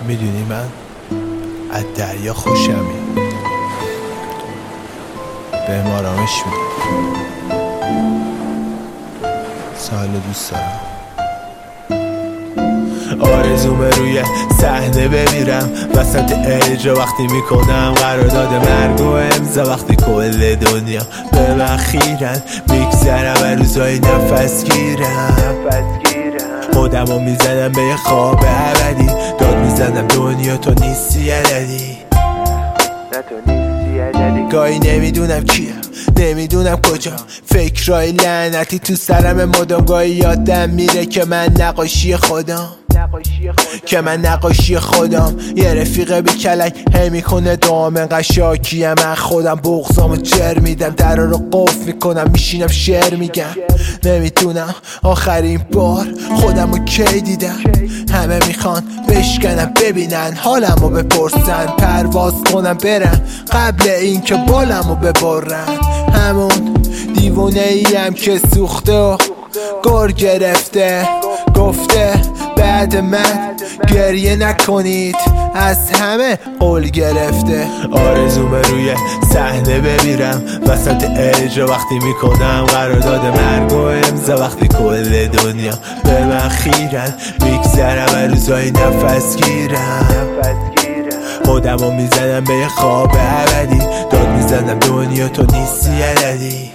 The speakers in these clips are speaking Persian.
میدونی من از دریا خوشم میاد، بهم آرامش میده. ساحل دوست دارم. آرزومه روی صحنه بمیرم وسط اجرا وقتی میکنم قرارداد مرگ و امضا، وقتی کل دنیا به من خیرن میگذرم و روزای نفس گیرم. خودمو میزنم به یه خواب ابدی، داد میزنم دنیا تو نیستی عددی. گاهی نمیدونم کیم، نمیدونم کجا، فکرای لعنتی تو سرم مدام. گاهی یادم میره که من نقاشی خودم، یه رفیقه بی کلک هی میکنه دام. انقدر شاکیم من خودم، بغضامو جر میدم، درا رو قفل میکنم، میشینم شعر میگم. نمیدونم آخرین بار خودمو کی دیدم. همه میخوان بشکنم ببینن حالمو بپرسن، پرواز کنم برم قبل این که بالمو ببرن. همون دیوونه ایم که سوخته و گر گرفته، گفته بعد من گریه نکنید، از همه قول گرفته. آرزومه روی صحنه بمیرم وسط اجرا وقتی میکنم قرارداد مرگ و امضا، وقتی کل دنیا به من خیرن میگذرم و روزای نفس گیرم. خودمو میزنم به یه خواب ابدی، داد میزنم دنیا تو نیستی عددی.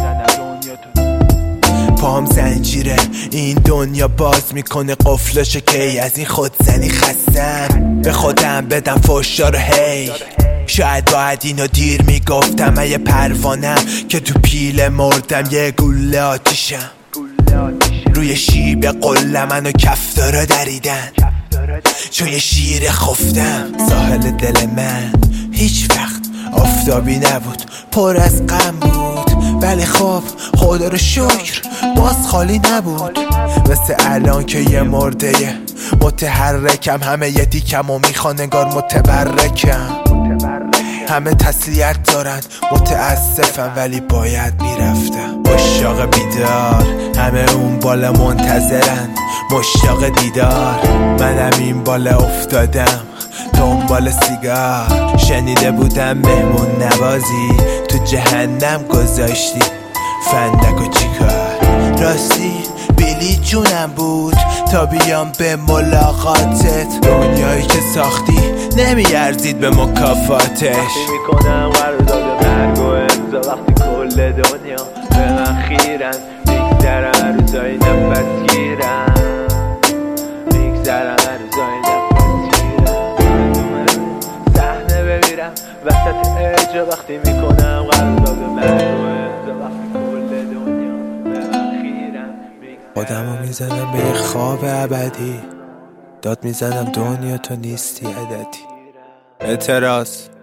پام زنجیره این دنیا باز میکنه قفلاشو کی، از این خودزنی خستم به خودم بدم فوشا رو هی. شاید باید اینو دیر میگفتم، من یه پروانم که تو پیله مردم، یه گوله آتیشم روی شیب قله منو کفتارا دریدن، چون یه شیر خفتم. ساحل دل من هیچ وقت آفتابی نبود، پر از غم بود، ولی خب خدا رو شکر باز خالی نبود. مثل الان که یه مرده متحرکم، همه یه دیکم و میخوان انگار متبرکم. همه تسلیت دارن متاسفم ولی باید میرفتم. مشتاق بیدار همه اون بالا منتظرن، مشتاق دیدار منم این بالا افتادم دنبال سیگار. شنیده بودم مهمون نوازی تو جهنم گذاشتی فندک و چیکار. راستی بیلی جونم بود تا بیام به ملاقاتت، دنیایی که ساختی نمیارزید به مکافاتش. وقتی میکنم قرارداد مرگ و امضا، وقتی کل دنیا به من خیرن میگذرم روزای نفس گیرم، میگذرم روزای نفس گیرم. صحنه بمیرم وسط اجرا وقتی میکنم قرارداد مرگ و امضا، وقتی کل دنیا به من خیرن. خودمو میزنم به یه خواب ابدی، داد میزنم دنیا تو نیستی عددی. اعتراض